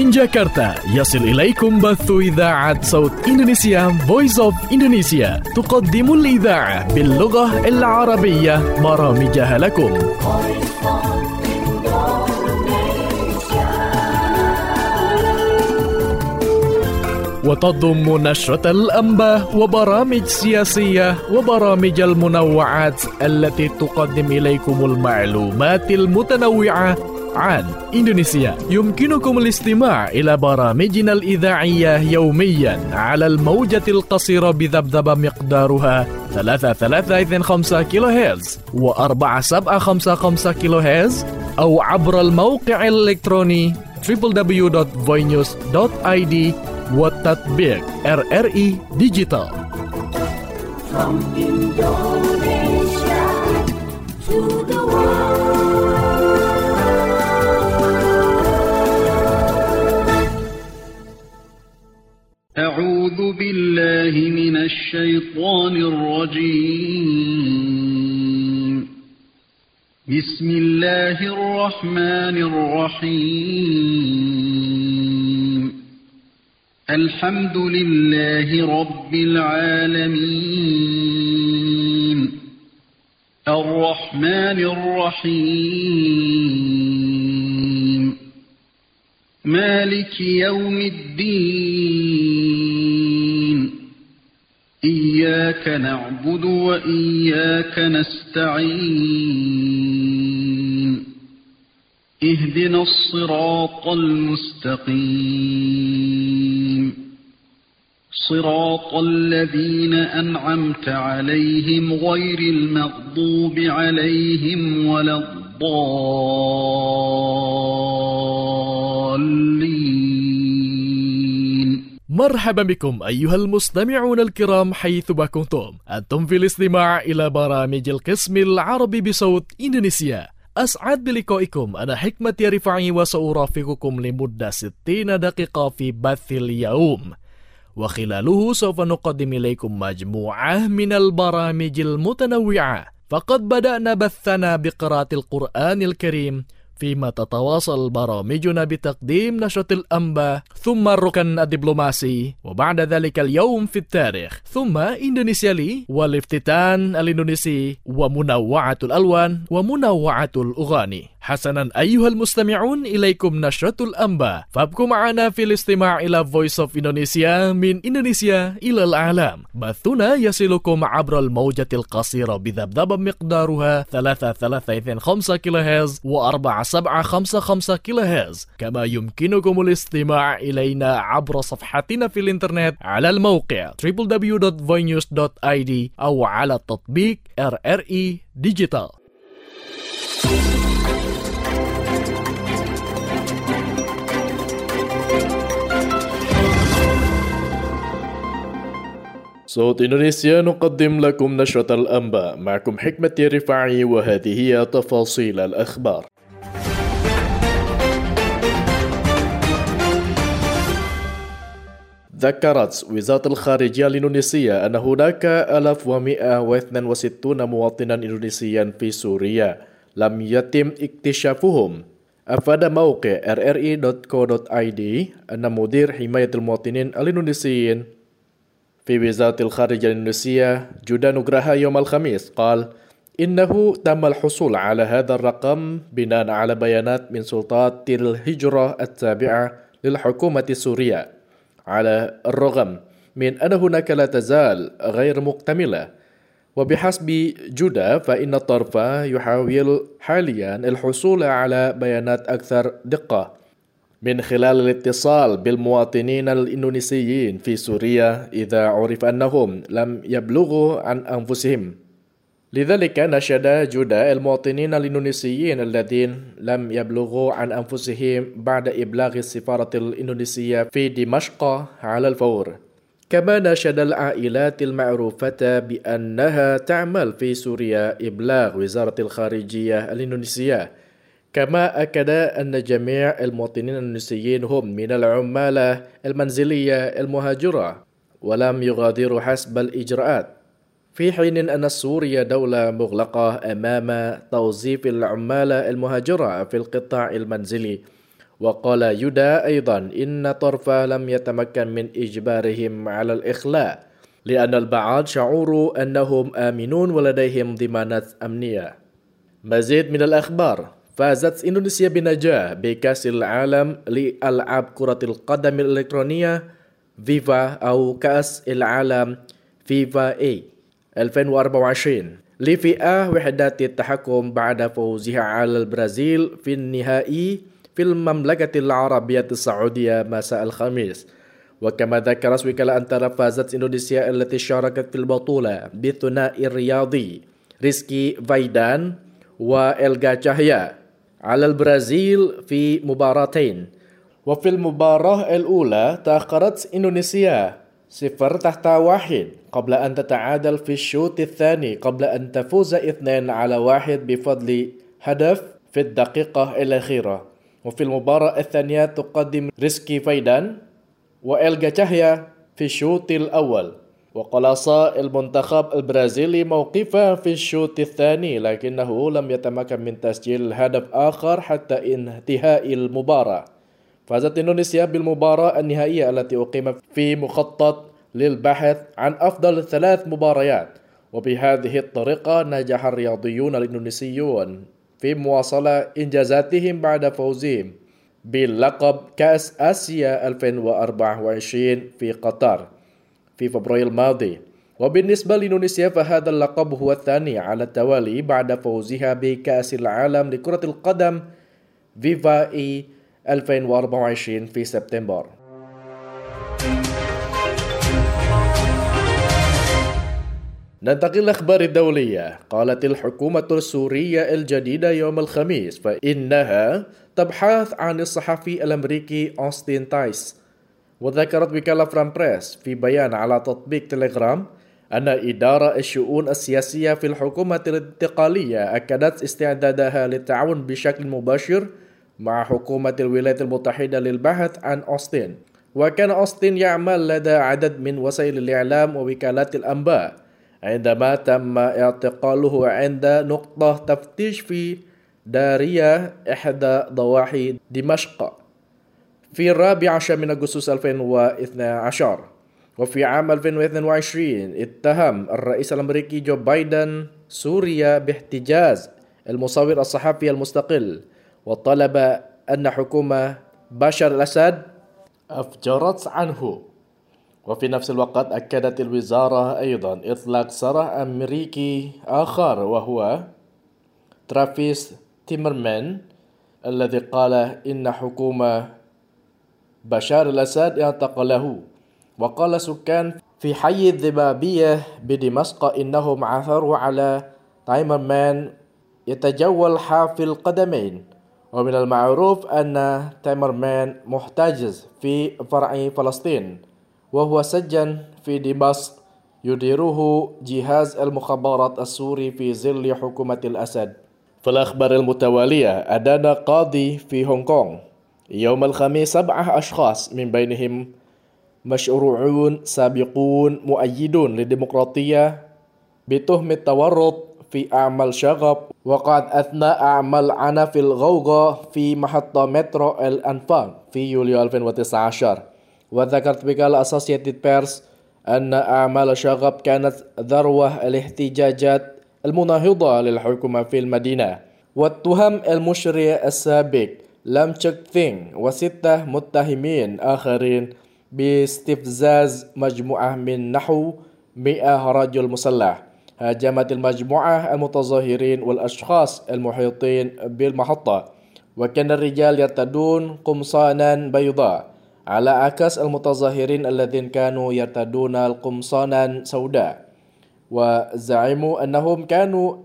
من جاكرتا يصل إليكم بث إذاعة صوت إندونيسيا Voice of Indonesia تقدم الإذاعة باللغة العربية برامجها لكم. وتضم نشرة الأنباء وبرامج سياسية وبرامج المنوعات التي تقدم إليكم المعلومات المتنوعة عن إندونيسيا. يمكنكم الاستماع إلى برامجنا الإذاعية يوميا على الموجة القصيرة بذبذبة مقدارها 3325 كيلو هرتز و4755 كيلو هرتز أو عبر الموقع الإلكتروني www.voinews.id وتطبيق RRI Digital. From Indonesia to the world. أعوذ بالله من الشيطان الرجيم. بسم الله الرحمن الرحيم. الحمد لله رب العالمين. الرحمن الرحيم. مالك يوم الدين. إياك نعبد وإياك نستعين. اهدنا الصراط المستقيم. صراط الذين أنعمت عليهم غير المغضوب عليهم ولا الضالين. مرحبا بكم أيها المستمعون الكرام حيثما كنتم. أنتم في الاستماع إلى برامج القسم العربي بصوت إندونيسيا. أسعد بلقائكم. أنا حكمة رفاعي وسأرافقكم لمدة 60 دقيقة في بث اليوم، وخلاله سوف نقدم إليكم مجموعة من البرامج المتنوعة. فقد بدأنا بثنا بقراءة القرآن الكريم، فيما تتواصل برامجنا بتقديم نشرة الأنباء، ثم الركن الدبلوماسي، وبعد ذلك اليوم في التاريخ، ثم إندونيسيا لي، والافتتان الإندونيسي، ومنوعة الألوان ومنوعة الأغاني. حسنا أيها المستمعون، إليكم نشرة الأنباء، فابقوا معنا في الاستماع إلى Voice of Indonesia من إندونيسيا إلى العالم. بثنا يصلكم عبر الموجة القصيرة بذبذبة مقدارها 3325 كيلو هرتز و4755 كيلو هرتز، كما يمكنكم الاستماع إلينا عبر صفحتنا في الإنترنت على الموقع www.voinews.id أو على تطبيق RRI Digital. صوت إندونيسيا نقدم لكم نشرة الأنباء، معكم حكمة رفاعي، وهذه هي تفاصيل الأخبار. ذكرت وزارة الخارجية الإندونيسية أن هناك 1162 مواطنا إندونيسيا في سوريا لم يتم اكتشافهم. أفاد موقع rri.co.id أن مدير حماية المواطنين الإندونيسيين في وزارة الخارجية الإندونيسية جودا نوغراها يوم الخميس قال إنه تم الحصول على هذا الرقم بناء على بيانات من سلطات الهجرة التابعة للحكومة السورية، على الرغم من أن هناك لا تزال غير مكتملة. وبحسب جودا فإن الطرف يحاول حاليا الحصول على بيانات أكثر دقة من خلال الاتصال بالمواطنين الإندونيسيين في سوريا إذا عرف أنهم لم يبلغوا عن أنفسهم. لذلك نشد جودا المواطنين الإندونيسيين الذين لم يبلغوا عن أنفسهم بعد إبلاغ السفارة الإندونيسية في دمشق على الفور. كما نشد العائلات المعروفة بأنها تعمل في سوريا إبلاغ وزارة الخارجية الإندونيسية. كما أكد أن جميع المواطنين الإندونيسيين هم من العمالة المنزلية المهاجرة ولم يغادروا حسب الإجراءات، في حين أن سوريا دولة مغلقة أمام توظيف العمالة المهاجرة في القطاع المنزلي، وقال يودا أيضا إن طرفا لم يتمكن من إجبارهم على الإخلاء لأن البعض شعروا أنهم آمنون ولديهم ضمانات أمنية. مزيد من الأخبار. فازت إندونيسيا بنجاح بكأس العالم لألعاب كرة القدم الإلكترونية فيفا أو كأس العالم فيفا A 2024 لفئة وحدات التحكم بعد فوزها على البرازيل في النهائي في المملكة العربية السعودية مساء الخميس. وكما ذكرت وكالة أنترا فازت إندونيسيا التي شاركت في البطولة بالثنائي الرياضي ريزكي فايدان وإلغا تشاهيا على البرازيل في مباراتين. وفي المباراة الأولى تأخرت إندونيسيا 0-1 قبل أن تتعادل في الشوط الثاني قبل أن تفوز 2-1 بفضل هدف في الدقيقة الأخيرة. وفي المباراة الثانية تقدم ريزكي فايدان وإلغا تشاهيا في الشوط الأول. وقلص المنتخب البرازيلي موقفه في الشوط الثاني لكنه لم يتمكن من تسجيل هدف آخر حتى انتهاء المباراة. فازت إندونيسيا بالمباراة النهائية التي أقيمت في مخطط للبحث عن أفضل 3 مباريات. وبهذه الطريقة نجح الرياضيون الإندونيسيون في مواصلة إنجازاتهم بعد فوزهم بلقب كأس آسيا 2024 في قطر في فبراير الماضي. وبالنسبة لإندونيسيا فهذا اللقب هو الثاني على التوالي بعد فوزها بكأس العالم لكرة القدم فيفا E 2024 في سبتمبر. ننتقل للأخبار الدولية. قالت الحكومة السورية الجديدة يوم الخميس فإنها تبحث عن الصحفي الأمريكي أوستين تايس. وذكرت وكالة فران بريس في بيان على تطبيق تليجرام أن إدارة الشؤون السياسية في الحكومة الانتقالية أكدت استعدادها للتعاون بشكل مباشر مع حكومة الولايات المتحدة للبحث عن أوستين. وكان أوستين يعمل لدى عدد من وسائل الإعلام ووكالات الأنباء عندما تم اعتقاله عند نقطة تفتيش في دارية إحدى ضواحي دمشق في 14 من أغسطس 2012. وفي عام 2022 اتهم الرئيس الأمريكي جو بايدن سوريا باحتجاز المصور الصحفي المستقل وطلب أن حكومة بشار الأسد أفجرت عنه. وفي نفس الوقت أكدت الوزارة أيضا إطلاق سراح أمريكي آخر وهو ترافيس تيمرمان الذي قال إن حكومة بشار الأسد اعتقله. وقال سكان في حي الذبابية بدمشق إنهم عثروا على تيمرمان يتجول حافي القدمين. ومن المعروف أن تيمرمان محتجز في فرع فلسطين وهو سجن في دمشق يديره جهاز المخابرات السوري في ظل حكومة الأسد. في الأخبار المتوالية أدان قاضي في هونغ كونغ يوم الخميس 7 أشخاص من بينهم مشروعون سابقون مؤيدون للديمقراطية بتهم التورط في أعمال شغب وقد أثناء أعمال عنف الغوغاء في محطة مترو الأنفاق في يوليو 2019. وذكرت وكالة أسوسييتد بيرس أن أعمال شغب كانت ذروة الاحتجاجات المناهضة للحكومة في المدينة. واتهم المشرع السابق لام تشك ثينغ و6 متهمين آخرين باستفزاز مجموعة من نحو 100 رجل مسلح. هاجمت المجموعة المتظاهرين والأشخاص المحيطين بالمحطة وكان الرجال يرتدون قمصانا بيضاء على عكس المتظاهرين الذين كانوا يرتدون قمصانا سوداء. وزعموا أنهم كانوا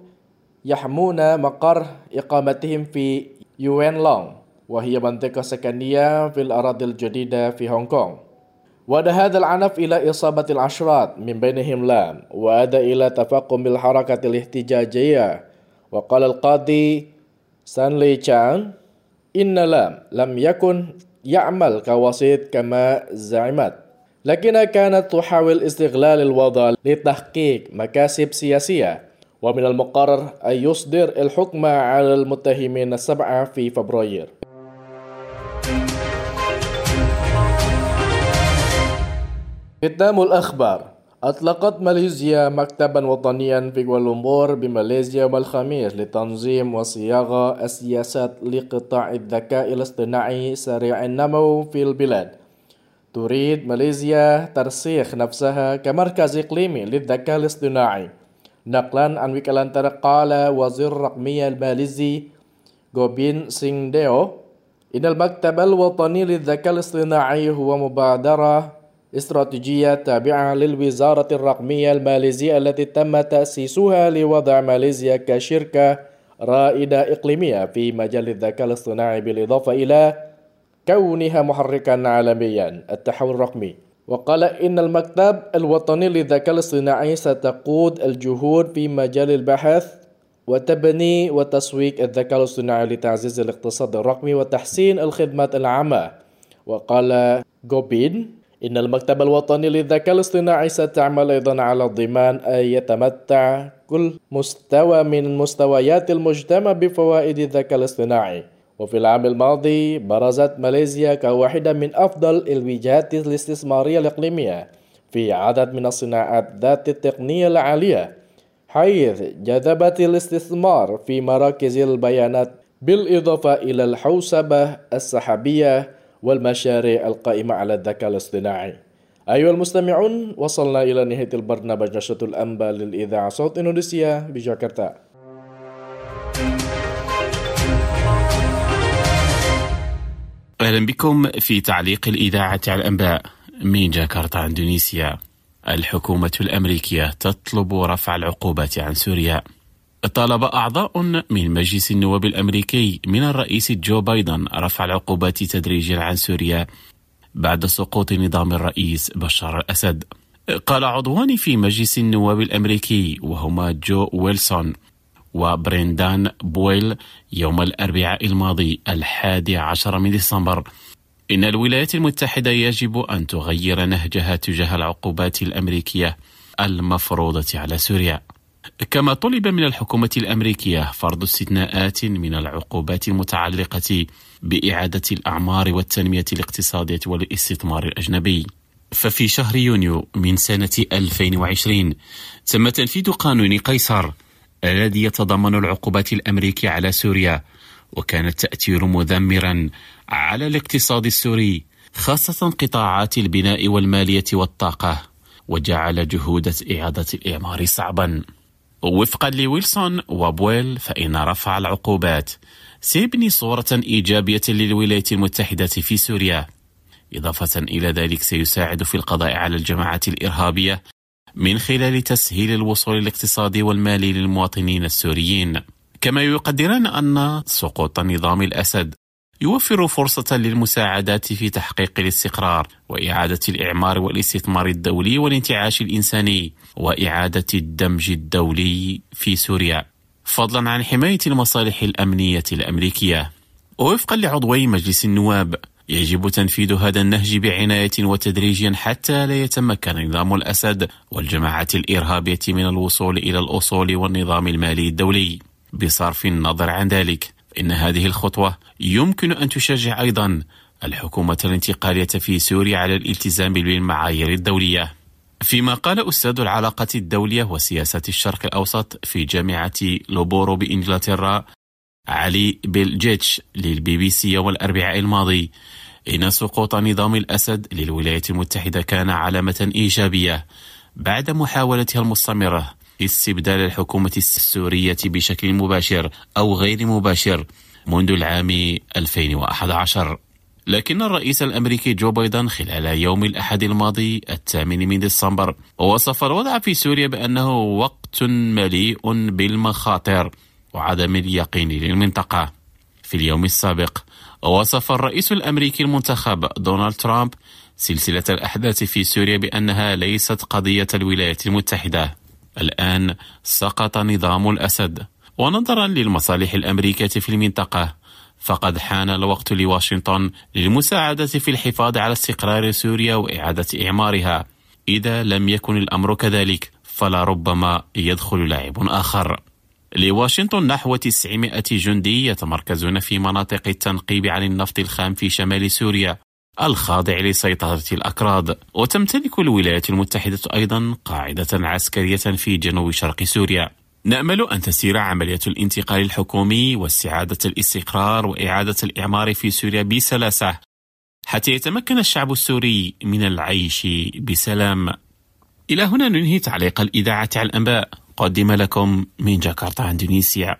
يحمون مقر إقامتهم في يوين لونغ وهي منطقة سكنية في الأراضي الجديدة في هونغ كونغ. وأدى هذا العنف إلى إصابة العشرات من بينهم لام وأدى إلى تفاقم الحركة الاحتجاجية. وقال القاضي سانلي تشان إن لام لم يكن يعمل كوسيط كما زعمت لكنها كانت تحاول استغلال الوضع لتحقيق مكاسب سياسية. ومن المقرر أن يصدر الحكم على المتهمين 7 في فبراير. ختام الأخبار. أطلقت ماليزيا مكتبا وطنيا في كوالالمبور بماليزيا يوم الخميس لتنظيم وصياغة السياسات لقطاع الذكاء الاصطناعي سريع النمو في البلاد. تريد ماليزيا ترسيخ نفسها كمركز إقليمي للذكاء الاصطناعي. نقلا عن وكالة قال وزير الرقمية الماليزي غوبين سينغديو إن المكتب الوطني للذكاء الاصطناعي هو مبادرة استراتيجية تابعة للوزارة الرقمية الماليزية التي تم تأسيسها لوضع ماليزيا كشركة رائدة إقليمية في مجال الذكاء الاصطناعي بالإضافة إلى كونها محركا عالميا التحول الرقمي. وقال إن المكتب الوطني للذكاء الاصطناعي ستقود الجهود في مجال البحث وتبني وتسويق الذكاء الاصطناعي لتعزيز الاقتصاد الرقمي وتحسين الخدمات العامة. وقال غوبين إن المكتب الوطني للذكاء الاصطناعي ستعمل أيضا على ضمان أن يتمتع كل مستوى من مستويات المجتمع بفوائد الذكاء الاصطناعي. وفي العام الماضي برزت ماليزيا كواحدة من أفضل الوجهات الاستثمارية الإقليمية في عدد من الصناعات ذات التقنية العالية، حيث جذبت الاستثمار في مراكز البيانات بالإضافة إلى الحوسبة السحابية والمشاريع القائمة على الذكاء الاصطناعي. أيها المستمعون، وصلنا إلى نهاية البرنامج نشرة الأنباء للإذاعة صوت إندونيسيا بجاكرتا. أهلا بكم في تعليق الإذاعة على الأنباء من جاكرتا إندونيسيا. الحكومة الأمريكية تطلب رفع العقوبات عن سوريا. طالب أعضاء من مجلس النواب الأمريكي من الرئيس جو بايدن رفع العقوبات تدريجيا عن سوريا بعد سقوط نظام الرئيس بشار الأسد. قال عضوان في مجلس النواب الأمريكي وهما جو ويلسون وبريندان بويل يوم الأربعاء الماضي 11 من ديسمبر إن الولايات المتحدة يجب أن تغير نهجها تجاه العقوبات الأمريكية المفروضة على سوريا. كما طلب من الحكومة الأمريكية فرض استثناءات من العقوبات المتعلقة بإعادة الأعمار والتنمية الاقتصادية والاستثمار الأجنبي. ففي شهر يونيو من سنة 2020 تم تنفيذ قانون قيصر الذي يتضمن العقوبات الأمريكية على سوريا، وكان التأثير مدمرا على الاقتصاد السوري خاصة قطاعات البناء والمالية والطاقة، وجعل جهود إعادة الإعمار صعبا. وفقا لويلسون وبويل فإن رفع العقوبات سيبني صورة إيجابية للولايات المتحدة في سوريا، إضافة إلى ذلك سيساعد في القضاء على الجماعات الإرهابية من خلال تسهيل الوصول الاقتصادي والمالي للمواطنين السوريين. كما يقدران أن سقوط نظام الأسد يوفر فرصة للمساعدات في تحقيق الاستقرار وإعادة الإعمار والاستثمار الدولي والانتعاش الإنساني وإعادة الدمج الدولي في سوريا، فضلا عن حماية المصالح الأمنية الأمريكية. ووفقا لعضوي مجلس النواب يجب تنفيذ هذا النهج بعناية وتدريجيا حتى لا يتمكن نظام الأسد والجماعات الإرهابية من الوصول إلى الأصول والنظام المالي الدولي. بصرف النظر عن ذلك، إن هذه الخطوة يمكن أن تشجع أيضا الحكومة الانتقالية في سوريا على الالتزام بالمعايير الدولية. فيما قال أستاذ العلاقات الدولية وسياسة الشرق الأوسط في جامعة لوبورو بإنجلترا علي بيلجيتش للبي بي سي يوم الأربعاء الماضي إن سقوط نظام الأسد للولايات المتحدة كان علامة إيجابية بعد محاولتها المستمرة استبدال الحكومة السورية بشكل مباشر أو غير مباشر منذ العام 2011. لكن الرئيس الأمريكي جو بايدن خلال يوم الأحد الماضي 8 من ديسمبر وصف الوضع في سوريا بأنه وقت مليء بالمخاطر وعدم اليقين للمنطقة. في اليوم السابق وصف الرئيس الأمريكي المنتخب دونالد ترامب سلسلة الأحداث في سوريا بأنها ليست قضية الولايات المتحدة. الآن سقط نظام الأسد، ونظرا للمصالح الأمريكية في المنطقة فقد حان الوقت لواشنطن للمساعدة في الحفاظ على استقرار سوريا وإعادة إعمارها. إذا لم يكن الأمر كذلك فلا ربما يدخل لاعب آخر. لواشنطن نحو 900 جندي يتمركزون في مناطق التنقيب عن النفط الخام في شمال سوريا، الخاضع لسيطرة الأكراد. وتمتلك الولايات المتحدة أيضا قاعدة عسكرية في جنوب شرق سوريا. نأمل أن تسير عملية الانتقال الحكومي واستعادة الاستقرار وإعادة الإعمار في سوريا بسلاسة حتى يتمكن الشعب السوري من العيش بسلام. إلى هنا ننهي تعليق الإذاعة على الأنباء. قدم لكم من جاكرتا إندونيسيا.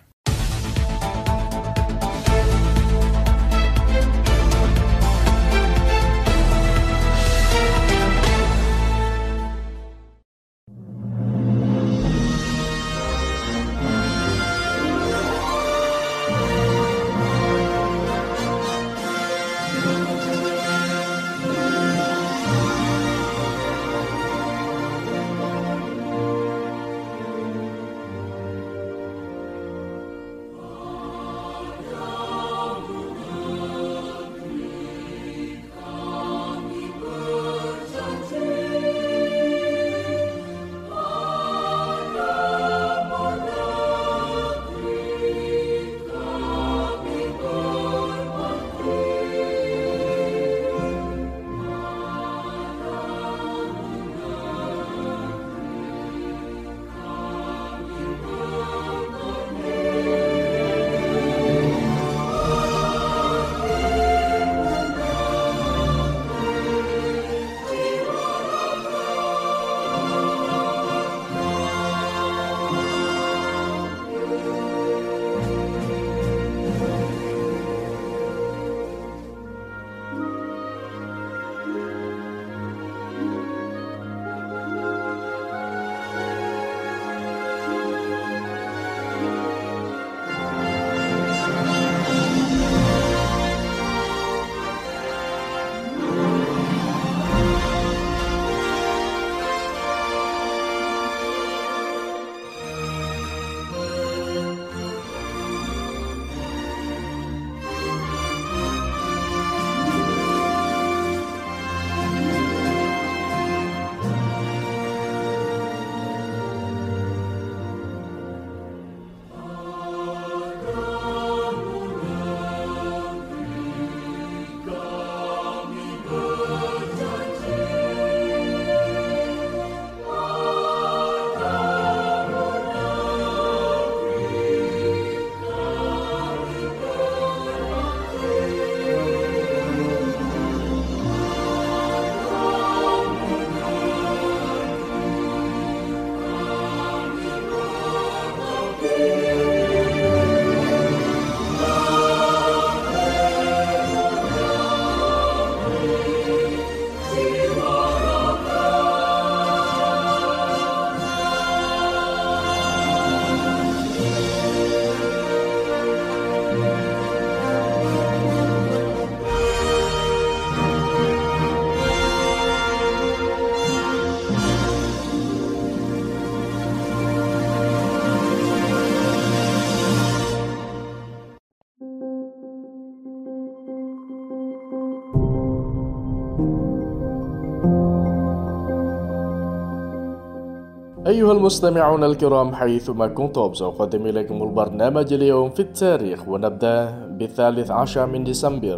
أيها المستمعون الكرام حيثما كنتم، سأقدم إليكم البرنامج اليوم في التاريخ، ونبدأ ب13 من ديسمبر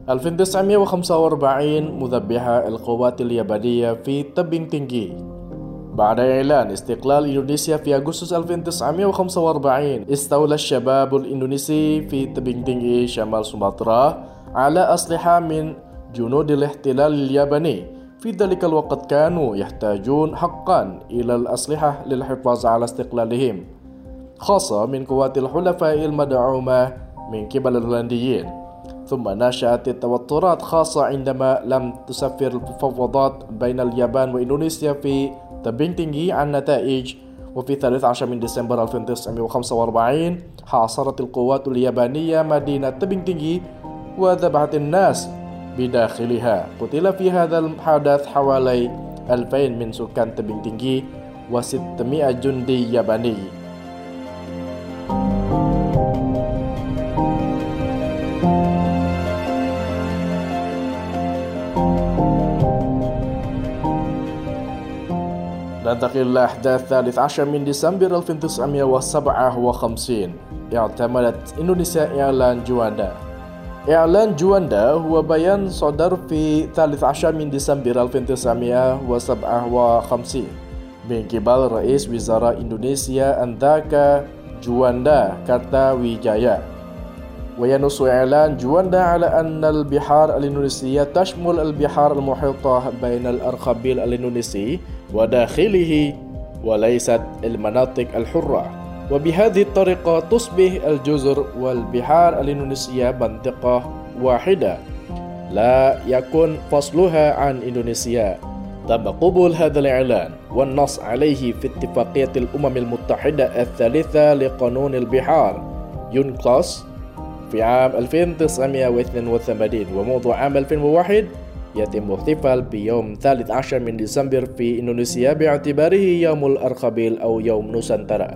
1945 مذبحة القوات اليابانية في تبين تنجي. بعد إعلان استقلال إندونيسيا في أغسطس 1945 استولى الشباب الإندونيسي في تبين تنجي شمال سومطرة على أسلحة من جنود الاحتلال الياباني. في ذلك الوقت كانوا يحتاجون حقا إلى الأسلحة للحفاظ على استقلالهم، خاصة من قوات الحلفاء المدعومة من قبل الهولنديين. ثم نشأت التوترات، خاصة عندما لم تسفر المفاوضات بين اليابان وإندونيسيا في تبين تنجي عن نتائج. وفي 13 من ديسمبر 1945 حاصرت القوات اليابانية مدينة تبين تنجي وذبحت الناس بداخلها. قتل في هذا الحدث حوالي 2000 من سكان تبين تنجي و600 جندي ياباني. ننتقل إلى أحداث 13 من ديسمبر 1957. اعتمدت إندونيسيا إعلان جوانا. إعلان جواندا هو بيان صدر في 13 من ديسمبر 1957 من قبل رئيس وزراء إندونيسيا أنذاك جواندا كارتاويجايا، وينص إعلان جواندا على أن البحار الإندونيسية تشمل البحار المحيطة بين الأرخبيل الإندونيسي وداخله وليست المناطق الحرة، وبهذه الطريقة تصبح الجزر والبحار الإندونيسية منطقة واحدة لا يكون فصلها عن إندونيسيا. تم قبول هذا الإعلان والنص عليه في اتفاقية الأمم المتحدة الثالثة لقانون البحار يونكلوس في عام 1982، وموضوع عام 2001 يتم احتفال بيوم 13 من ديسمبر في إندونيسيا باعتباره يوم الأرخبيل أو يوم نوسانتارا.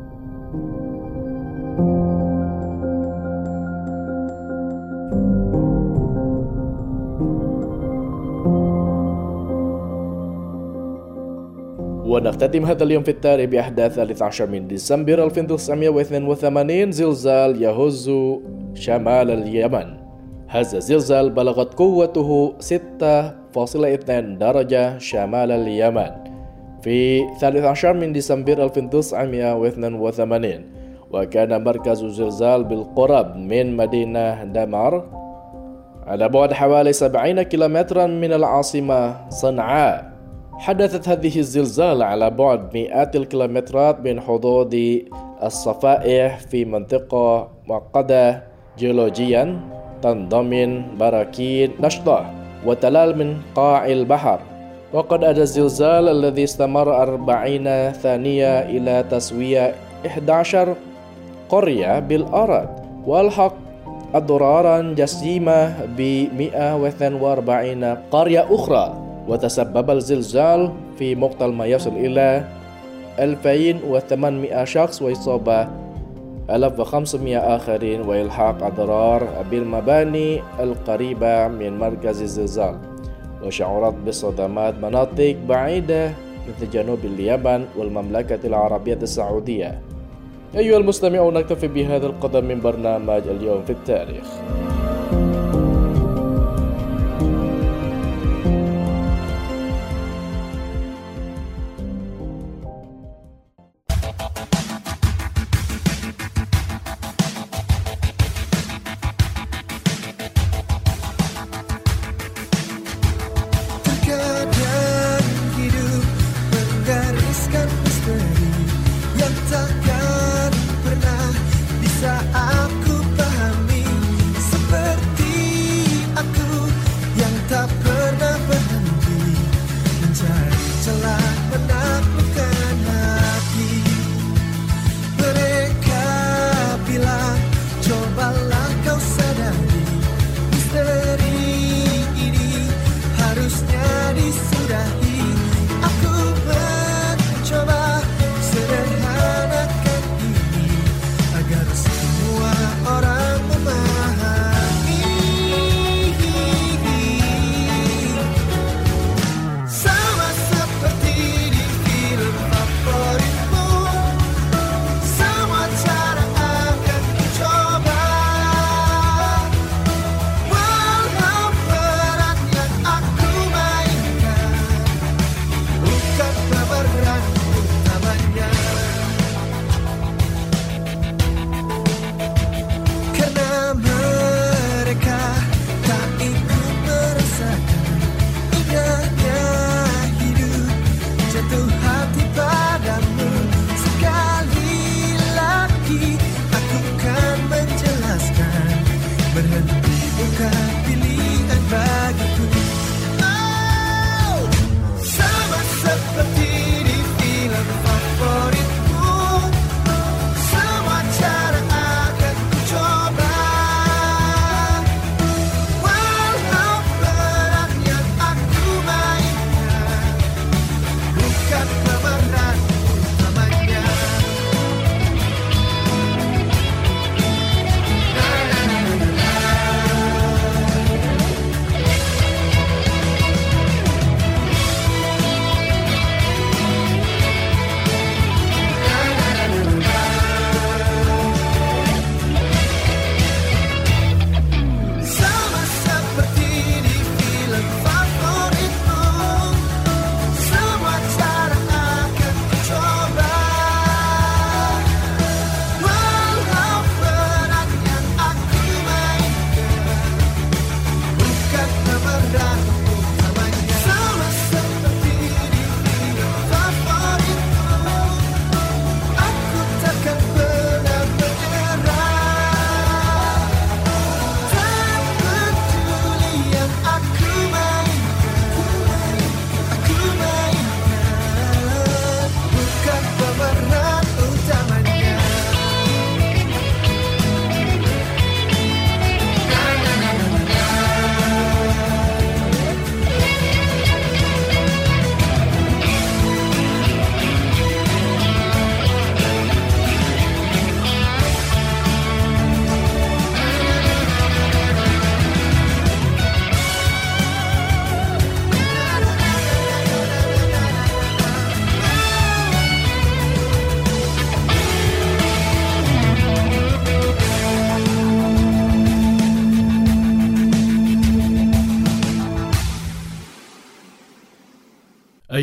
ونختتم هذا اليوم في التاريخ بأحداث 13 من ديسمبر 1982 زلزال يهز شمال اليمن. هذا الزلزال بلغت قوته 6.2 درجة شمال اليمن في 13 من ديسمبر 1982، وكان مركز الزلزال بالقرب من مدينة دمار على بعد حوالي 70 كيلومترا من العاصمة صنعاء. حدثت هذه الزلزال على بعد مئات الكيلومترات من حدود الصفائح في منطقة معقدة جيولوجيا تنضمن براكين نشطة وتلال من قاع البحر. وقد أدى الزلزال الذي استمر 40 ثانية إلى تسوية 11 قرية بالأرض، والحق أضرارا جسيمة ب 142 قرية أخرى. وتسبب الزلزال في مقتل ما يصل إلى 2800 شخص وإصابة 1500 آخرين، وإلحاق أضرار بالمباني القريبة من مركز الزلزال، وشعرت بصدمات مناطق بعيدة مثل جنوب اليمن والمملكة العربية السعودية. أيها المستمعون، نكتفي بهذا القدر من برنامج اليوم في التاريخ. Aku mencoba sederhana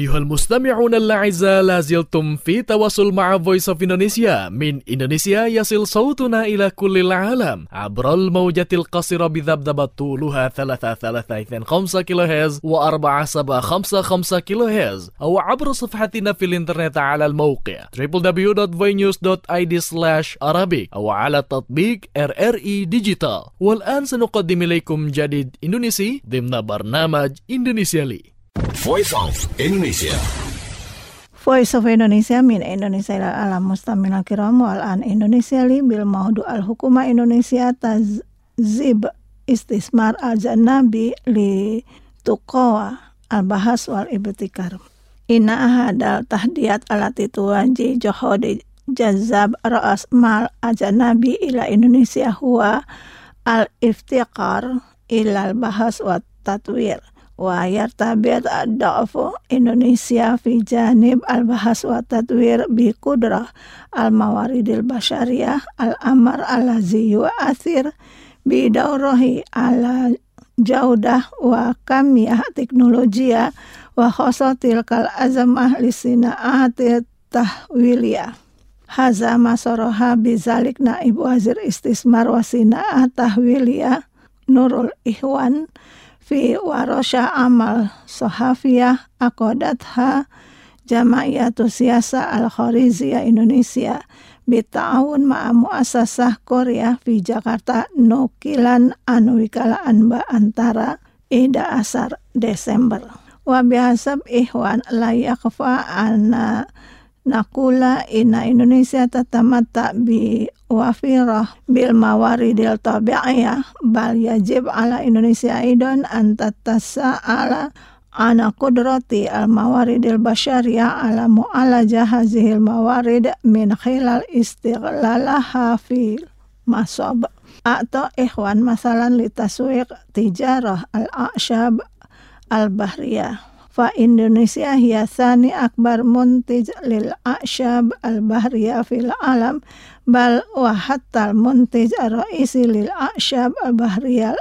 أيها المستمعون الأعزاء، لازلتم في تواصل مع Voice of Indonesia. من إندونيسيا يصل صوتنا إلى كل العالم عبر الموجة القصيرة بذبذبة طولها 3.325 كيلوهرتز و4.755 كيلوهرتز، أو عبر صفحتنا في الإنترنت على الموقع www.voinews.id/arabic أو على تطبيق RRI Digital. والآن سنقدم إليكم جديد إندونيسي ضمن برنامج إندونيسيا لي. Voice of Indonesia. Voice of Indonesia min Indonesia ila alam mustamina kiram wal an Indonesia li bil maudu al hukuma Indonesia tazib istismar al janabi li tuqawa al bahas wal ibtikar. Inna ahadal tahdiyat alati tuwaji johodi jazab ra'as mal ajanabi ila Indonesia huwa al iftiqar ila al bahas wa tatwir. Wa yartabit ad-da'fu Indonesia fi janib al-bahas wa tadwir bi qudrah al-mawaridil basyariyah al-amar allazi yu'athir bi dawrahi ala jaudah wa kamiyah teknolojia wa khosatil kal azamah lisina'ati tahwiliyah. Haza masoroha bizalik naib wazir istismar wa sina'ah tahwiliyah Nurul Ikhwan fi warosha amal sohafiyah akodatha Jama'iyatu Siyasa Al-Khoriziyah Indonesia bita'awun ma'a muasasah Korea fi Jakarta nukilan wikalaan ba antara 11 Desember. Wa bihasab ikhwan la yakfa anna nakula inna Indonesia tatamata bi wafirah bil mawaridil tabi'iyah bal yajib ala Indonesia aidan an tatasa'ala ana qudrati al mawaridil basyariyah ala mu'alajah hazihil mawarid min khilal istighlalaha fil masab atau ikhwan masalan litaswiq tijarah al-a'syab al-bahriyah. Fa Indonesia hiya tsani akbar muntij lil a'syab al-bahriyah fil alam bal wa hatta muntij ar-ra'isi lil a'syab al-bahriyah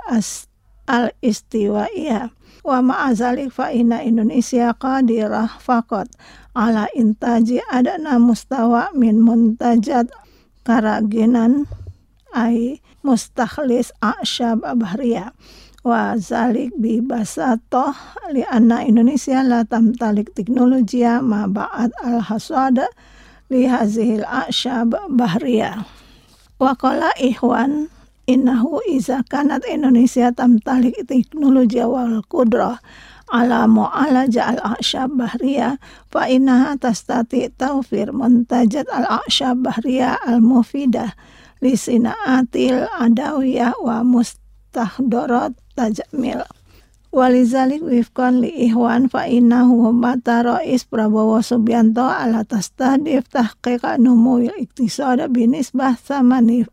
al-istiwaiyah. Wa ma'azalik fa inna Indonesia qadirah faqat ala intaji adana mustawa min muntajat karaginan ay mustakhlis a'syab al-bahriyah. Wa zalik bi basatoh li anna Indonesia la tamtalik teknologia ma ba'ad al-hasada li hazihil a'syab bahriyah. Wa qala ikhwan innahu iza kanat Indonesia tamtalik teknologia wal qudrah ala mu'alaja al-a'syab bahriyah fa innaha tastati tawfir muntajat al-a'syab bahriyah al-mufidah li sinaatil adawiyah wa mustahdarat tajamil. Walizalik wifkan li ikhwan fa innahu mata Rais Prabowo Subianto ala tastahdif tahqiq numuil iktisada binisbah 8%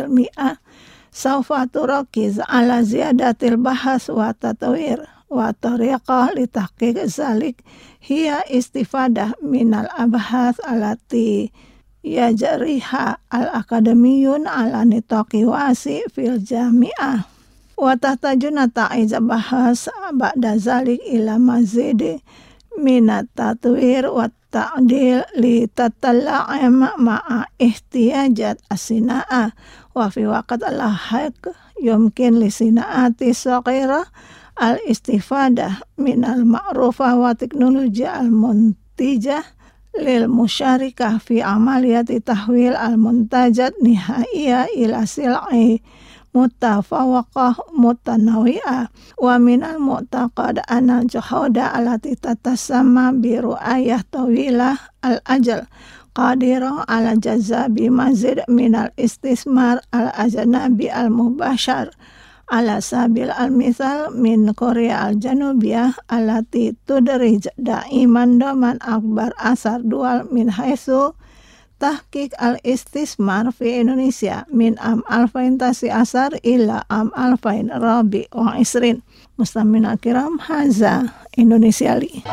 saufa turakiz ala ziyadatil bahas wa tatwir wa tariqah li tahqiq zalik hiya istifadah minal abhas alati yajriha al-akademiyun ala nitaqi wasi fil jami'ah. Wa tahtajuna ta'iza bahas ba'da zalik ila mazidi minat tatwir wa ta'dil li tatala'im ma'a ihtiyajat as-sina'ah wa fi waqt al-haq yumkin li sina'ati saghirah al-istifadah minal ma'rufah wa teknologi al-muntijah lil musyarikah fi amaliyati tahwil al-muntajat nihaiyah ila sil'i mutafawaqah mutanawi'ah wa minal mu'taqad anal juhuda alati tatasamma bi ru'ayah tawilah al-ajal qadirah ala jazabi mazid minal istismar al-ajnabi al-mubashar ala sabil al-mithal min Korea al-Janubiyah alati tudrij da'iman doman akbar asar dual min haitsu tahqiq al-istismar fi Indonesia min am alfain tasi asar ila am alfain rabi wa isrin. Mustamina kiram, haza Indonesia li.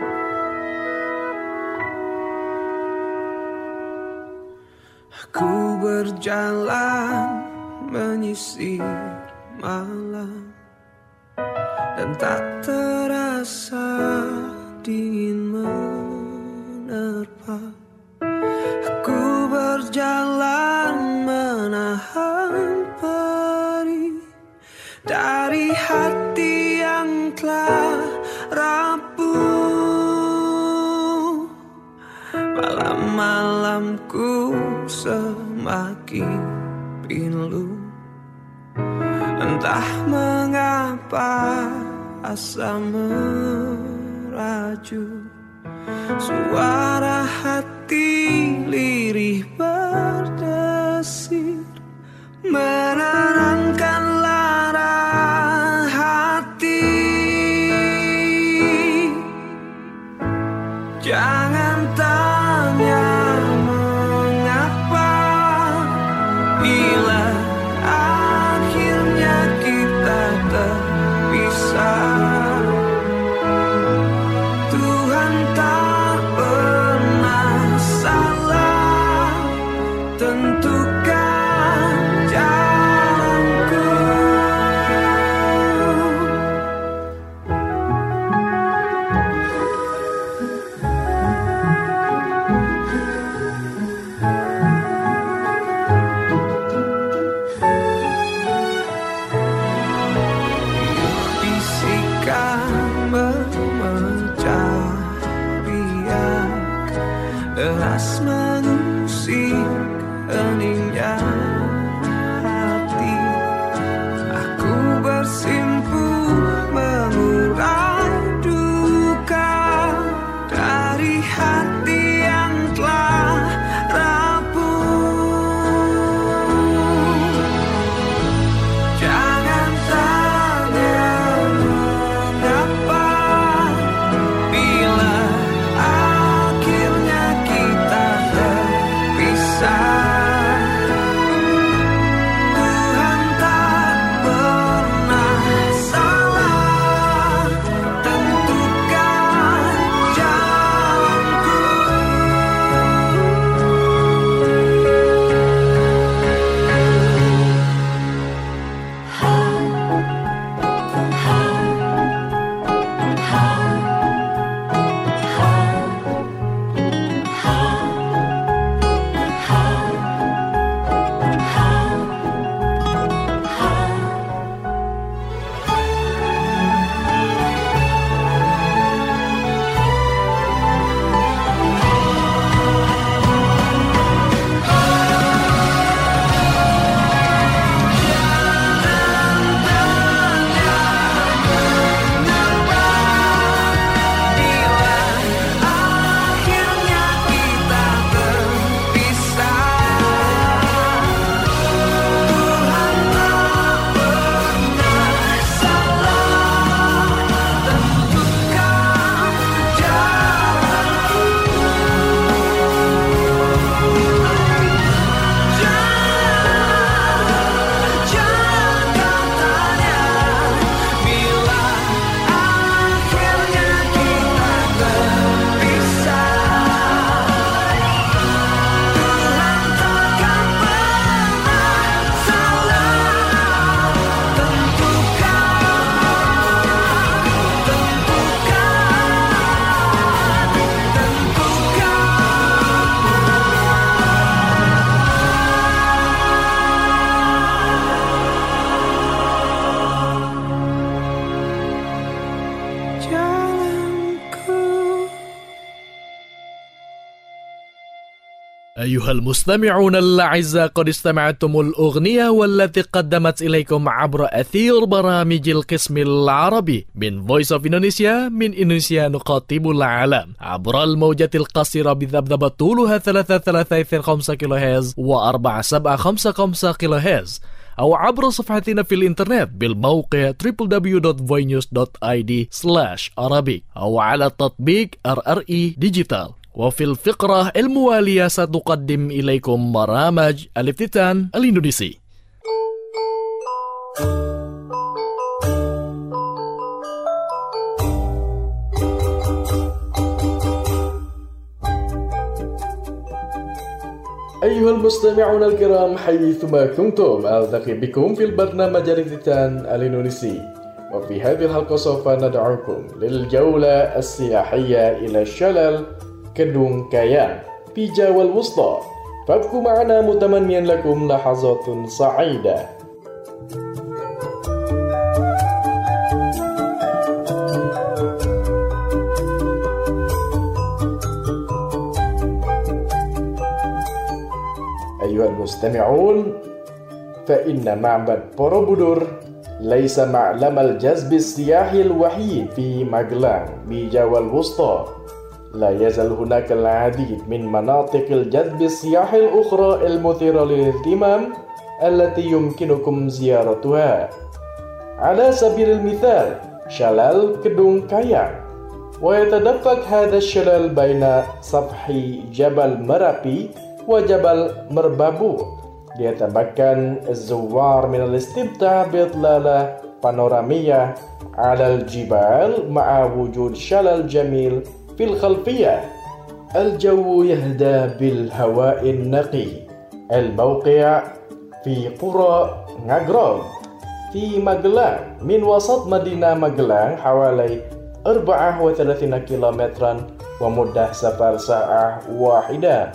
Aku berjalan menyisir malam, dan tak terasa dingin menerpa. Aku berjalan menahan perih dari hati yang telah rapuh. Malam-malamku semakin pilu, entah mengapa asa meraju. Suara hati lirih berdesir, menenangkan lara hati. Jangan tanya mengapa bila akhirnya kita terpisah. Tuhan tak pernah salah, tentukan jalanku. Bisikan memecah riak, deras mengusik heningnya hati. Aku bersimpuh mengurai duka dari hati yang telah rapuh. Jangan tanya mengapa bila akhirnya kita terpisah. Tuhan tak pernah salah, tentukan jalanku. Akhirnya kita terpisah. Tuhan tak pernah salah, tentukan jalanku. Jangan katanya bila akhirnya kita terpisah. Tuhan takkan pernah salah, jalanku. أيها المستمعون الأعزاء، قد استمعتم الأغنية والتي قدمت إليكم عبر أثير برامج القسم العربي من Voice of Indonesia. من إندونيسيا نخاطب العالم عبر الموجة القصيرة بذبذبة طولها 335 كيلو هرتز و4755 كيلو هرتز، أو عبر صفحتنا في الإنترنت بالموقع www.voinews.id/Arabic، أو على تطبيق RRI Digital. وفي الفقرة الموالية ستقدم إليكم برامج الافتتان الإندونيسي. أيها المستمعون الكرام حيثما كنتم، ألتقي بكم في البرنامج الجديد الإندونيسي. وفي هذه الحلقة سوف ندعوكم للجولة السياحية إلى شلال كدung Kayang في جاوا الوسطى. فابقوا معنا متمنيا لكم لحظات سعيدة. أيها المستمعون، فإن معبد بوروبودور ليس معلم الجذب السياحي الوحيد في ماغلان بجاوا الوسطى. لا يزال هناك العديد من مناطق الجذب السياحي الأخرى المثيرة للاهتمام التي يمكنكم زيارتها. على سبيل المثال شلال كدung Kayang، ويتدفق هذا الشلال بين سفحي جبل مرابي وجبل مربابو. ليتمكن الزوار من الاستمتاع بإطلالة بانورامية على الجبال مع وجود شلال جميل في الخلفية. الجو يهدى بالهواء النقي. الموقع في قرى Ngagrog في ماغلان، من وسط مدينة ماغلان حوالي 34 كيلومترا ومدة سفر ساعة واحدة.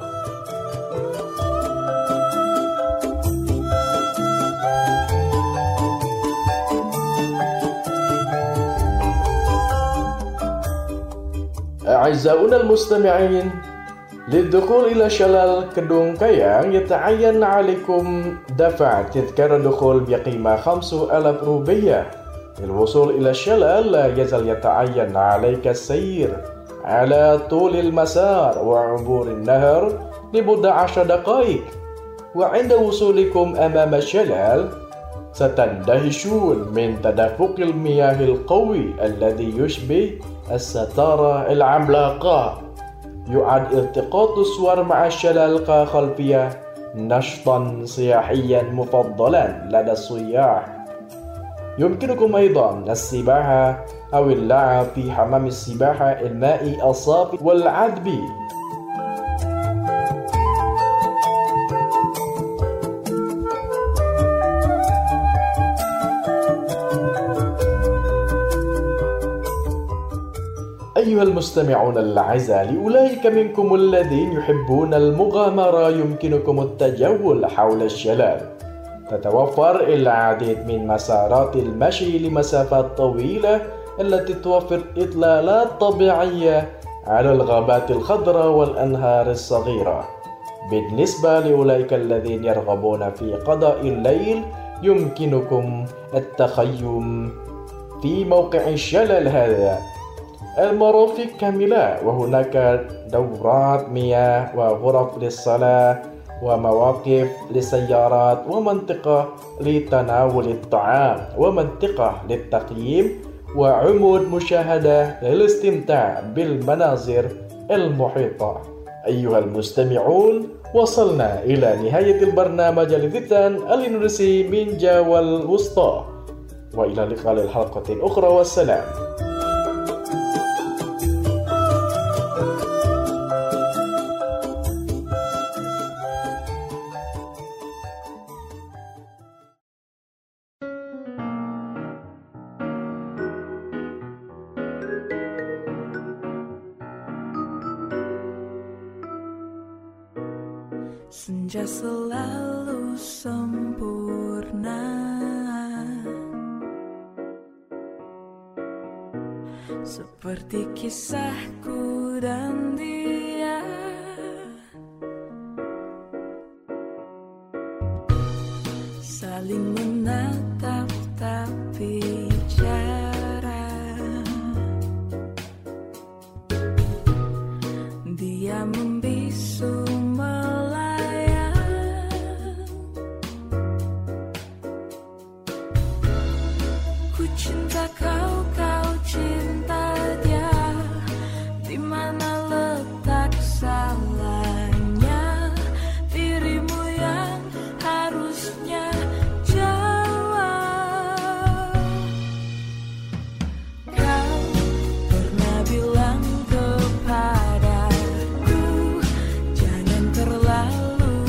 أعزائنا المستمعين، للدخول إلى شلال كدung Kayang يتعين عليكم دفع تذكرة دخول بقيمة 5000 روبية. للوصول إلى الشلال لا يزال يتعين عليك السير على طول المسار وعبور النهر لمدة 10 دقائق. وعند وصولكم أمام الشلال ستندهشون من تدفق المياه القوي الذي يشبه الستارة العملاقة. يعد التقاط الصور مع الشلال كخلفية نشطا سياحيا مفضلا لدى السياح. يمكنكم أيضا السباحة أو اللعب في حمام السباحة المائي الصافي والعذبي. أيها المستمعون الأعزاء، لأولئك منكم الذين يحبون المغامرة يمكنكم التجول حول الشلال. تتوفر العديد من مسارات المشي لمسافات طويلة التي توفر إطلالات طبيعية على الغابات الخضراء والأنهار الصغيرة. بالنسبة لأولئك الذين يرغبون في قضاء الليل يمكنكم التخيم في موقع الشلال هذا. المرافق كاملة، وهناك دورات مياه وغرف للصلاة ومواقف للسيارات ومنطقة لتناول الطعام ومنطقة للتقييم وعمود مشاهدة للاستمتاع بالمناظر المحيطة. أيها المستمعون، وصلنا إلى نهاية البرنامج الجديد الإندونيسي من جاوا الوسطى، وإلى اللقاء الحلقة أخرى، والسلام. Senja selalu sempurna, seperti kisahku dan dia. Saling menatap tapi jarang. Dia membisu cinta kau, kau cinta dia. Di mana letak salahnya? Dirimu yang harusnya jawab. Kau pernah bilang kepadaku, jangan terlalu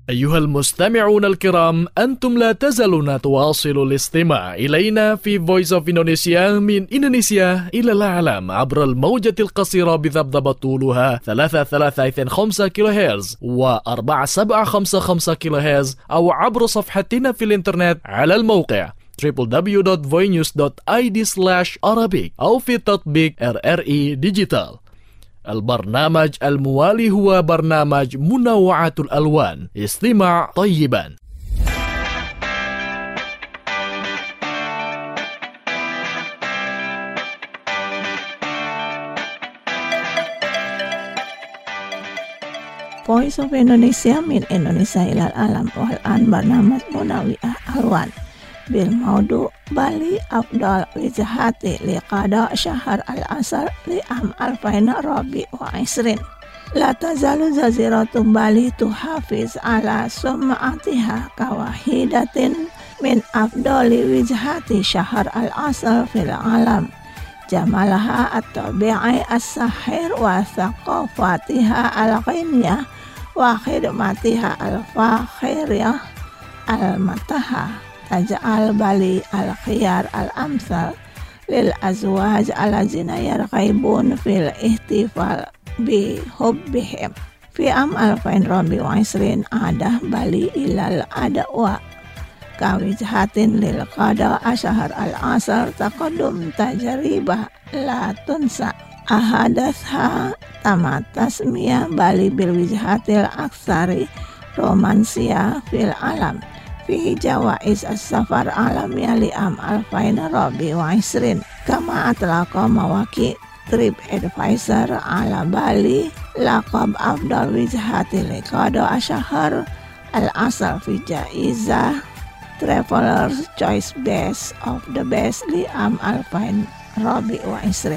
أيها المستمعون الكرام، أنتم لا تزالون تواصلوا الاستماع إلينا في Voice of Indonesia من إندونيسيا إلى العالم عبر الموجة القصيرة بذبذبة طولها 3325 كيلوهرتز و4755 كيلوهرتز، أو عبر صفحتنا في الإنترنت على الموقع www.voinews.id/Arabic أو في تطبيق RRI ديجيتال. البرنامج الموالي هو برنامج منوعة الألوان. استمع طيبا. Voice of Indonesia من إندونيسيا إلى العالم. والآن برنامج منوعة الألوان بالموضوع بالي أفضل وجهات لقضاء شهر العسل لعام 2024. لا تزال جزيرة بالي تحافظ على سمعتها كواحدة من أفضل وجهات شهر العسل في العالم. جمالها الطبيعي الساحر وثقافتها الغنية وخدماتها الفاخرة المتاحة تجعل بالي الخيار الأمثل للأزواج الذين يرغبون في الاحتفال بحبهم. في عام 2024 عاد بالي إلى الأدواء كوجهة للقضاء شهر العسل تقدم تجربة لا تنسى أحدثها تم تسمية بالي بالوجهات الأكثر رومانسية في العالم في جوائز السفر العالمية لعام 2024. كما أطلق مواقع تريب أدفايزر على بالي لقب أفضل وجهات لقضاء شهر العسل في جائزة Traveler's Choice Best of the Best لعام 2024.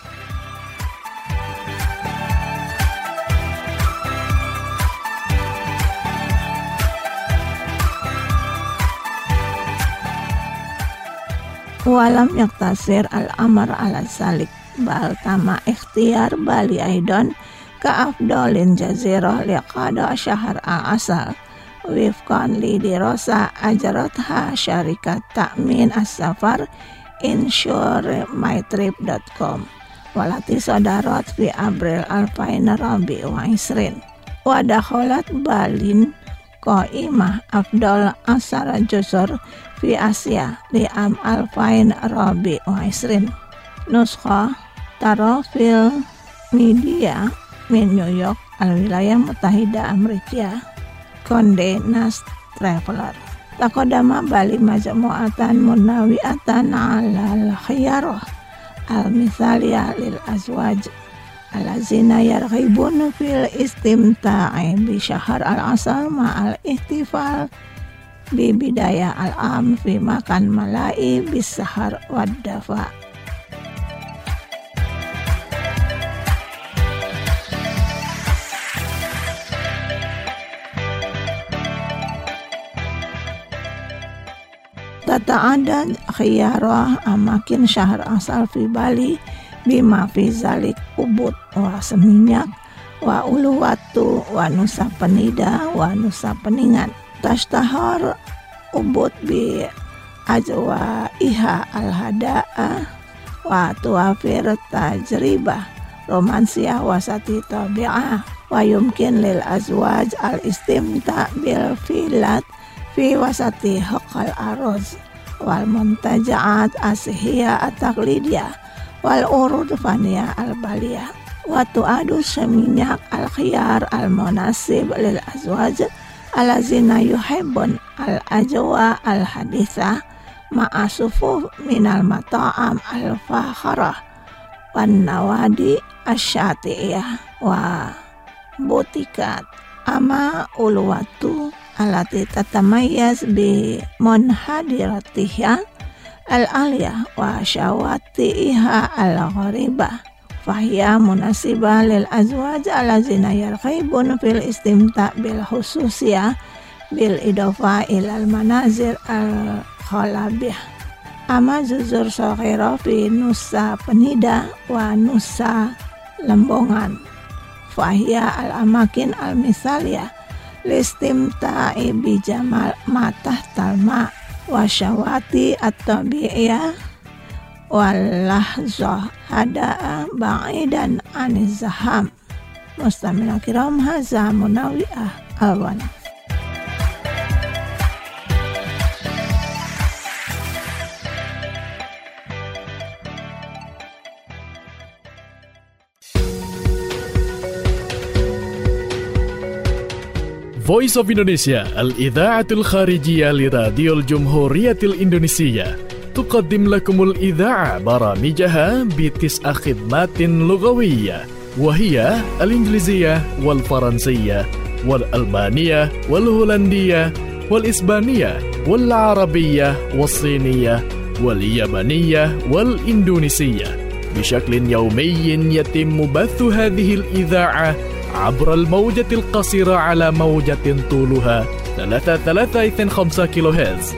ولم يقتصر الأمر على ذلك، بل تم اختيار بالي أيضا كأفضل جزيرة لقضاء شهر العسل وفقا لدراسة أجرتها شركة تأمين السفر InsureMyTrip.com والتي صدرت في أبريل 2024. ودخلت بالي قائمة أفضل 10 جزر في آسيا لعام 2024. نسخة ترافل ميديا من نيويورك الولايات المتحدة الأمريكية كوندي ناست ترافلر. تقدم بالي مجموعة منوعة على الخيار المثالية للأزواج الذين يرغبون في الاستمتاع بشهر العسل مع الاحتفال ببداية العام في مكان مليء بالسحر والدفء. تتعدد خيار أماكن شهر عسل في بالي بما في ذلك Ubud وسمينyak وuluwatu ونusa penida ونusa peningan. تشتهر Ubud بأجوائها الهداء وتوفر تجربة رومانسية وسط طبيعة، ويمكن للأزواج الاستمتاع بالفيلات في وسط حق الأرز والمنتجعات الصحية التقليدية والعروض الفنية البالية. وتعد سمينyak الخيار المناسب للأزواج الذين يحبون الأجواء الحديثة مع صفوف من المطاعم الفاخرة والنوادي الشاطئية وبوتيكات. أما uluwatu التي تتميز بمنحدرتها العالية وشواطئها الغريبة، فهي مناسبة للأزواج الذين يرغبون في الاستمتاع بالخصوصية بالإضافة إلى المناظر الخلابة. أما جزر صغيرة في Nusa Penida ونusa Lembongan فهي الأماكن المثالية listimta'i bijamal matah talma wa syawati at-tabi'iyah wallahzah hada'a ba'idan aniz zaham. Mustamina kiram, haza Munawi'ah Alwana. Voice of Indonesia, al-idha'atul kharijiyah li Radio Al-Jumhuriyatil Indonesia, tuqaddim lakumul idha'a baramijha bitis'a khidmatin lughawiyah, wahiyya al-Ingliziyah wal-Faransiyah wal-Albaniyah wal-Holandiyah wal-Isbaniyah wal-Arabiyyah wal-Siniyah wal-Yabaniyah wal-Indonesiyah bishaklin yawmiyyin yatimmu bathu hadhihi al-idha'a عبر الموجة القصيرة على موجة طولها 3325 كيلوهرتز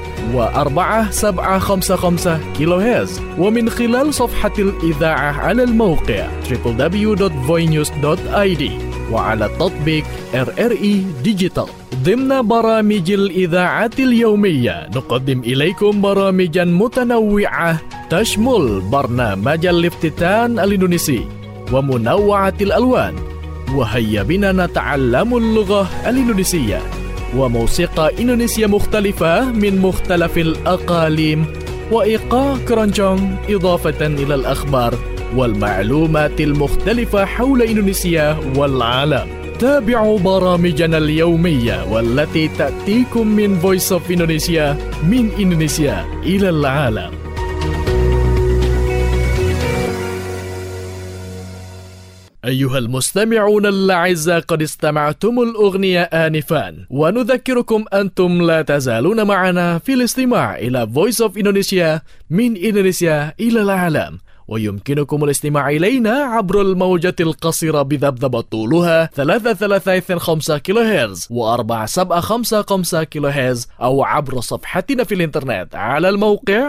و4755 كيلوهرتز ومن خلال صفحة الإذاعة على الموقع www.voinews.id وعلى تطبيق RRI ديجيتال. ضمن برامج الإذاعة اليومية نقدم إليكم برامجا متنوعة تشمل برنامج الافتتان الإندونيسي ومنوعة الألوان، وهيا بنا نتعلم اللغة الإندونيسية وموسيقى إندونيسية مختلفة من مختلف الأقاليم وإيقاع كرونجونج، إضافة إلى الأخبار والمعلومات المختلفة حول إندونيسيا والعالم. تابعوا برامجنا اليومية والتي تأتيكم من Voice of Indonesia من إندونيسيا إلى العالم. أيها المستمعون الأعزاء، قد استمعتم الأغنية آنفا، ونذكركم أنتم لا تزالون معنا في الاستماع إلى Voice of Indonesia من إندونيسيا إلى العالم، ويمكنكم الاستماع إلينا عبر الموجة القصيرة بذبذب طولها 3325 كيلوهرتز و4755 كيلوهرتز، أو عبر صفحتنا في الإنترنت على الموقع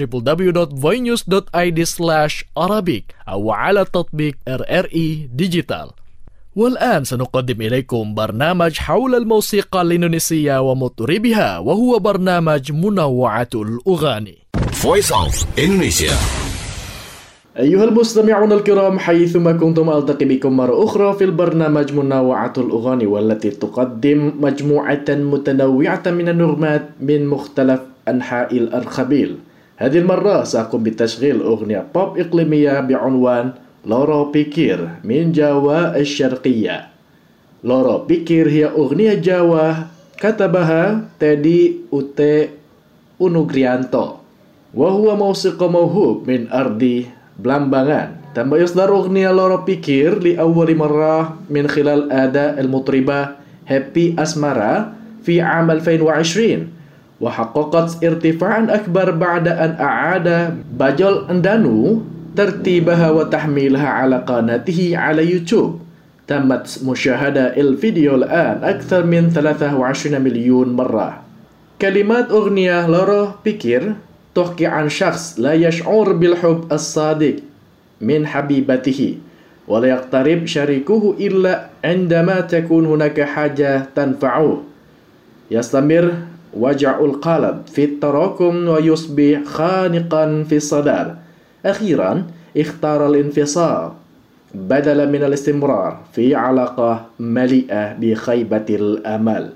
www.voinews.id/Arabic أو على تطبيق RRI ديجيتال. والآن سنقدم إليكم برنامج حول الموسيقى الإندونيسية ومطربها، وهو برنامج منوعة الأغاني. Voice of Indonesia. أيها المستمعون الكرام، حيثما كنتم ألتقي بكم مرة أخرى في البرنامج منوعة الأغاني، والتي تقدم مجموعة متنوعة من النغمات من مختلف أنحاء الأرخبيل. هذه المرة سأقوم بتشغيل أغنية بوب إقليمية بعنوان لورو بيكير من جاوا الشرقية. لورو بيكير هي أغنية جاوا كتبها تيدي أوتي أونوغريانتو، وهو موسيقى موهوب من أرض بلامبانgan. تم إصدار أغنية لورو بيكير لأول مرة من خلال أداء المطربة هابي أسمارا في عام 2020، وحققت ارتفاعا أكبر بعد أن أعاد باجول أندانو ترتيبها وتحميلها على قناته على يوتيوب. تمت مشاهدة الفيديو الآن أكثر من 23 مليون مرة. كلمات أغنية لورو بيكير تحكي عن شخص لا يشعر بالحب الصادق من حبيبته، ولا يقترب شريكه إلا عندما تكون هناك حاجة تنفعه. يستمر وجع القلب في التراكم ويصبح خانقا في الصدر. أخيرا اختار الانفصال بدلا من الاستمرار في علاقة مليئة بخيبة الأمل.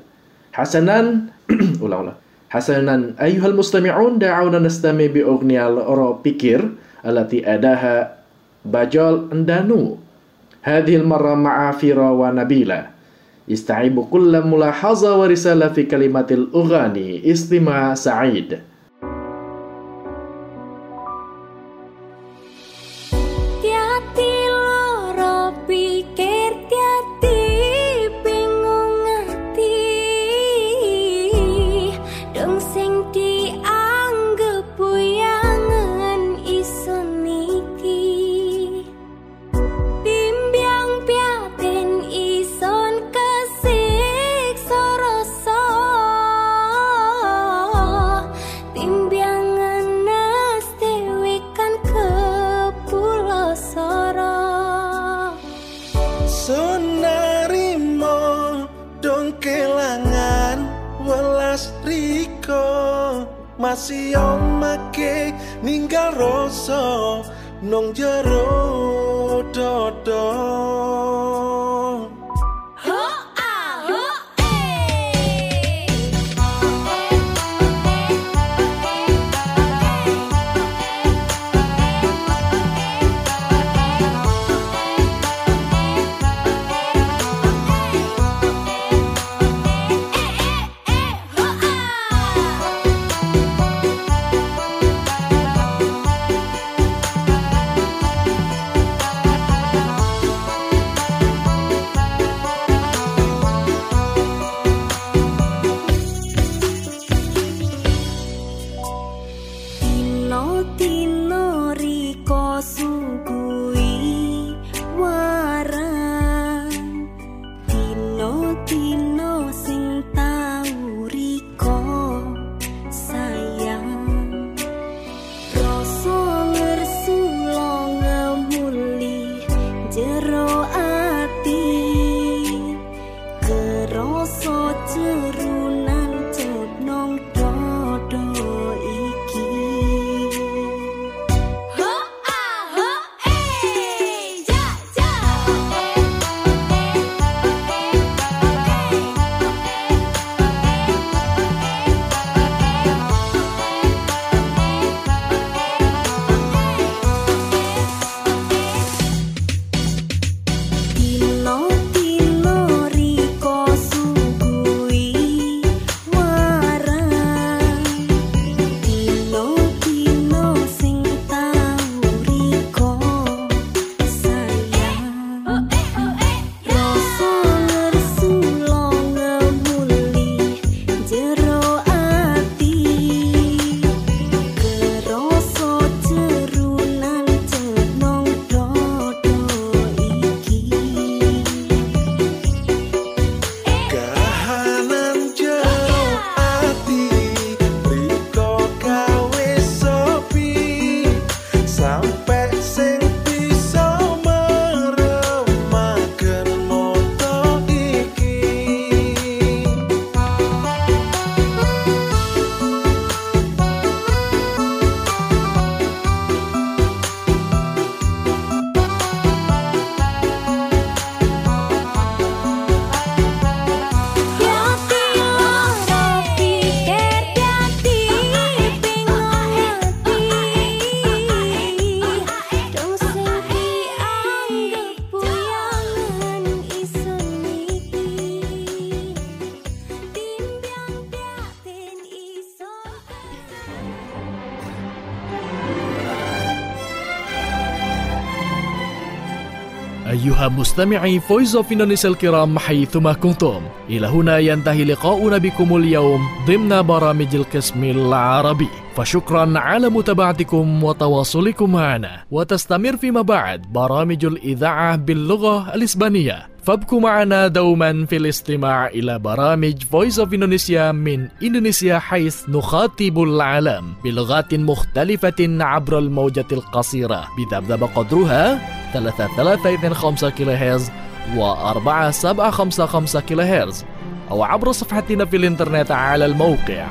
حسنا أيها المستمعون، دعونا نستمع بأغنية لورو بيكير التي أداها باجول أندانو، هذه المرة مع فيرا ونبيلة. يستعيب كل ملاحظة ورسالة في كلمات الأغاني. استماع سعيد. masih make ninggal rasa nong jero dodo. أيها مستمعي فويس أوف إندونيسيا الكرام حيثما كنتم، إلى هنا ينتهي لقاؤنا بكم اليوم ضمن برامج القسم العربي، فشكرا على متابعتكم وتواصلكم معنا، وتستمر فيما بعد برامج الإذاعة باللغة الإسبانية، فابقوا معنا دوما في الاستماع إلى برامج فويس أوف إندونيسيا من إندونيسيا، حيث نخاطب العالم بلغات مختلفة عبر الموجة القصيرة بذبذب قدرها 3325 كيلوهرتز و4755 كيلوهرتز، أو عبر صفحتنا في الإنترنت على الموقع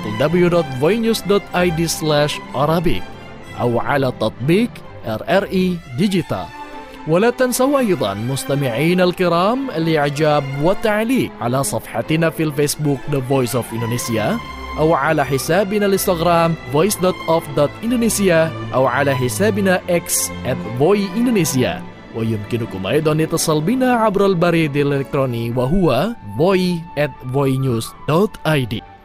www.voinews.id/arabic أو على تطبيق RRI ديجيتال. ولا تنسوا أيضا مستمعين الكرام الإعجاب والتعليق على صفحتنا في الفيسبوك The Voice of Indonesia، أو على حسابنا الانستغرام voice.of.indonesia، أو على حسابنا X @voiindonesia. ويمكنكم أيضا الاتصال بنا عبر البريد الإلكتروني وهو voi@voinews.id.